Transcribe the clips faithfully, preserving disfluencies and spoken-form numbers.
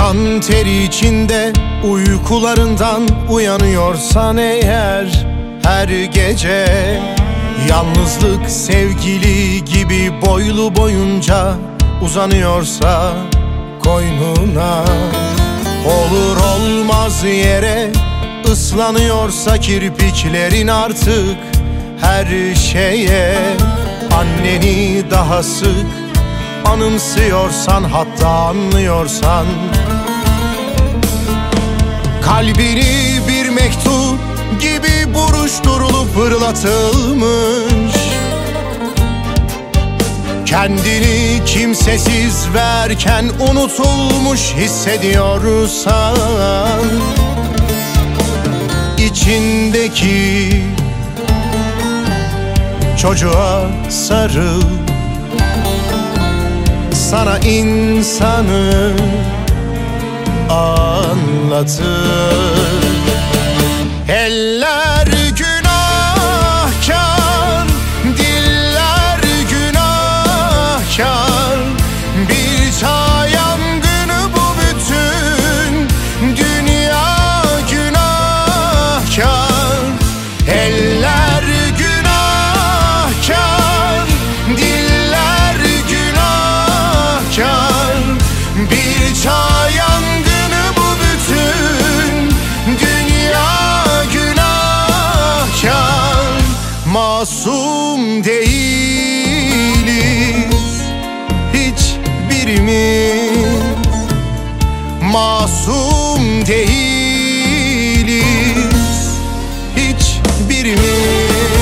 Kan teri içinde uykularından uyanıyorsan eğer, her gece yalnızlık sevgili gibi boylu boyunca uzanıyorsa koynuna, olur olmaz yere ıslanıyorsa kirpiklerin artık her şeye, anneni daha sık anımsıyorsan, hatta anlıyorsan, kalbini bir mektup gibi buruşturulup fırlatılmış, kendini kimsesiz verken unutulmuş hissediyorsan, içindeki çocuğa sarıl, sana insanı anlatır. Eller günahkar, diller günahkar, bir çağ yangını bu bütün dünya günahkar. Eller günahkar, diller günahkar, bir çağ yangını bu bütün dünya günahkar. Masum değiliz hiçbirimiz, masum değiliz hiçbirimiz.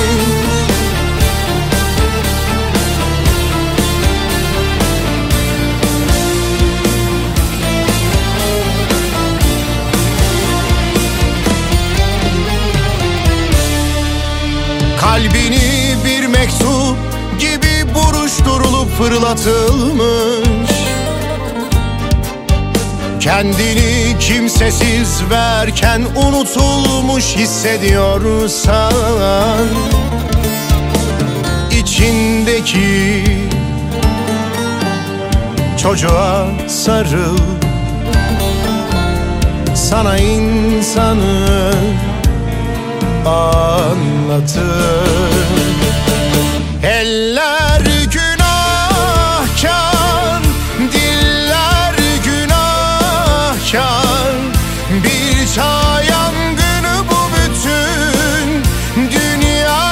Kalbini bir mektup gibi buruşturulup fırlatılmış, kendini kimsesiz verken unutulmuş hissediyorsan, içindeki çocuğa sarıl, sana insanı anlatır. Eller günahkar, diller günahkar, bir çağ yangını bu bütün dünya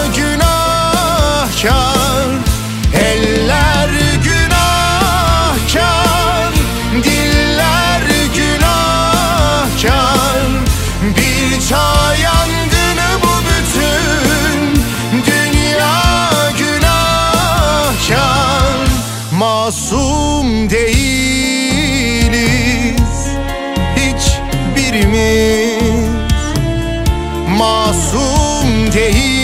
günahkar. Eller günahkar, diller günahkar, bir çağ yangını bu bütün dünya günahkar. Masum değiliz hiçbirimiz, masum değiliz